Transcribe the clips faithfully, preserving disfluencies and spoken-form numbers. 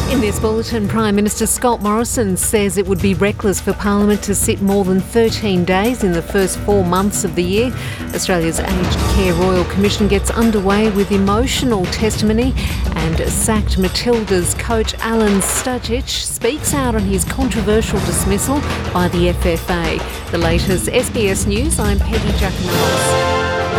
In this bulletin, Prime Minister Scott Morrison says it would be reckless for Parliament to sit more than thirteen days in the first four months of the year. Australia's Aged Care Royal Commission gets underway with emotional testimony, and sacked Matilda's coach Alen Stajcic speaks out on his controversial dismissal by the F F A. The latest S B S News, I'm Peggy Giacomellos.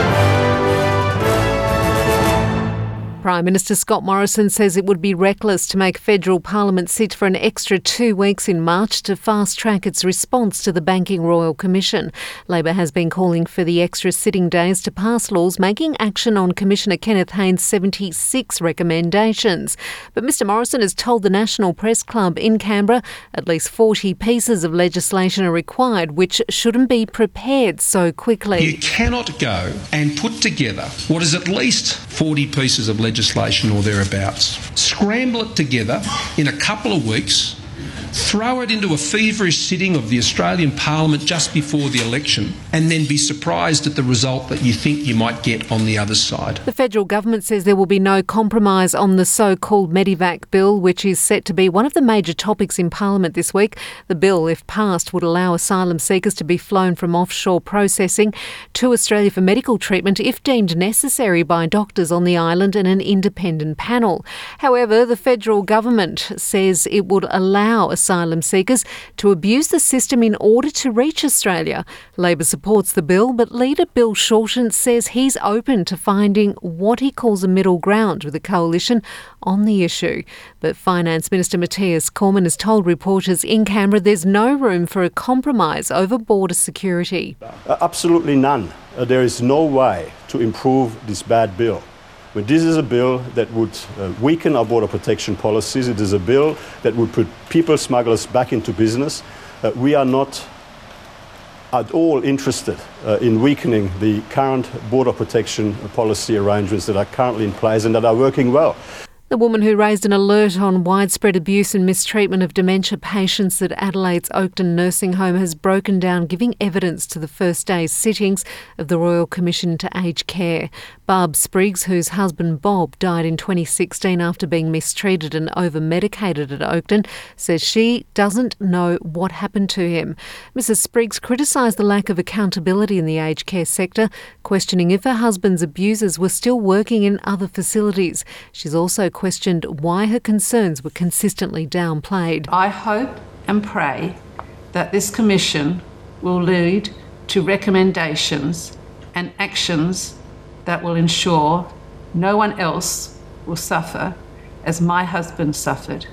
Prime Minister Scott Morrison says it would be reckless to make federal parliament sit for an extra two weeks in March to fast-track its response to the Banking Royal Commission. Labor has been calling for the extra sitting days to pass laws making action on Commissioner Kenneth Haynes' seventy-six recommendations. But Mr Morrison has told the National Press Club in Canberra at least forty pieces of legislation are required, which shouldn't be prepared so quickly. You cannot go and put together what is at least forty pieces of legislation legislation or thereabouts, scramble it together in a couple of weeks, throw it into a feverish sitting of the Australian Parliament just before the election, and then be surprised at the result that you think you might get on the other side. The federal government says there will be no compromise on the so-called Medevac bill, which is set to be one of the major topics in Parliament this week. The bill, if passed, would allow asylum seekers to be flown from offshore processing to Australia for medical treatment if deemed necessary by doctors on the island and an independent panel. However, the federal government says it would allow asylum seekers to abuse the system in order to reach Australia. Labor supports the bill, but leader Bill Shorten says he's open to finding what he calls a middle ground with the coalition on the issue. But Finance Minister Matthias Cormann has told reporters in Canberra there's no room for a compromise over border security. Uh, absolutely none. Uh, there is no way to improve this bad bill. But this is a bill that would uh, weaken our border protection policies. It is a bill that would put people smugglers back into business. Uh, we are not at all interested uh, in weakening the current border protection policy arrangements that are currently in place and that are working well. The woman who raised an alert on widespread abuse and mistreatment of dementia patients at Adelaide's Oakden Nursing Home has broken down giving evidence to the first day's sittings of the Royal Commission to Aged Care. Barb Spriggs, whose husband Bob died in twenty sixteen after being mistreated and over-medicated at Oakden, says she doesn't know what happened to him. Missus Spriggs criticised the lack of accountability in the aged care sector, questioning if her husband's abusers were still working in other facilities. She's also questioned why her concerns were consistently downplayed. I hope and pray that this commission will lead to recommendations and actions that will ensure no one else will suffer as my husband suffered,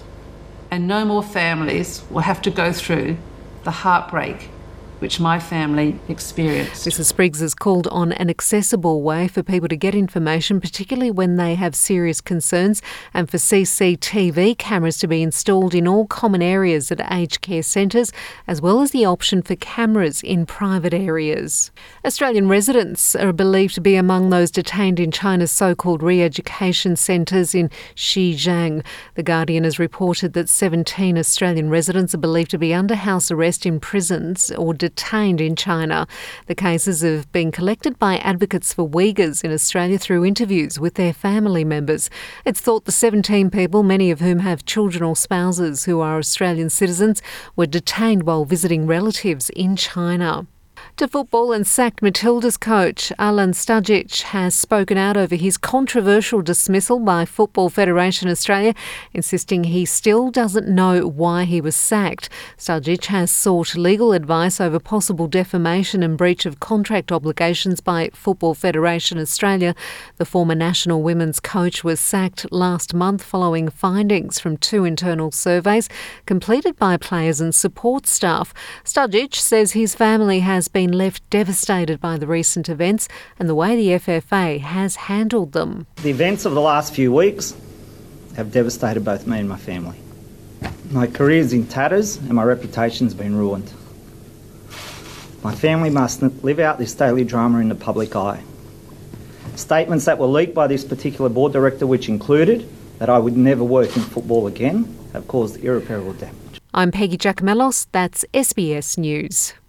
and no more families will have to go through the heartbreak which my family experienced. Missus Spriggs has called on an accessible way for people to get information, particularly when they have serious concerns, and for C C T V cameras to be installed in all common areas at aged care centres, as well as the option for cameras in private areas. Australian residents are believed to be among those detained in China's so-called re-education centres in Xinjiang. The Guardian has reported that seventeen Australian residents are believed to be under house arrest in prisons or detained in China. The cases have been collected by advocates for Uyghurs in Australia through interviews with their family members. It's thought the seventeen people, many of whom have children or spouses who are Australian citizens, were detained while visiting relatives in China. To football, and sacked Matilda's coach Alen Stajcic has spoken out over his controversial dismissal by Football Federation Australia, insisting he still doesn't know why he was sacked. Stajcic has sought legal advice over possible defamation and breach of contract obligations by Football Federation Australia. The former national women's coach was sacked last month following findings from two internal surveys completed by players and support staff. Stajcic says his family has been left devastated by the recent events and the way the F F A has handled them. The events of the last few weeks have devastated both me and my family. My career's in tatters and my reputation's been ruined. My family must live out this daily drama in the public eye. Statements that were leaked by this particular board director, which included that I would never work in football again, have caused irreparable damage. I'm Peggy Giacomellos, that's S B S News.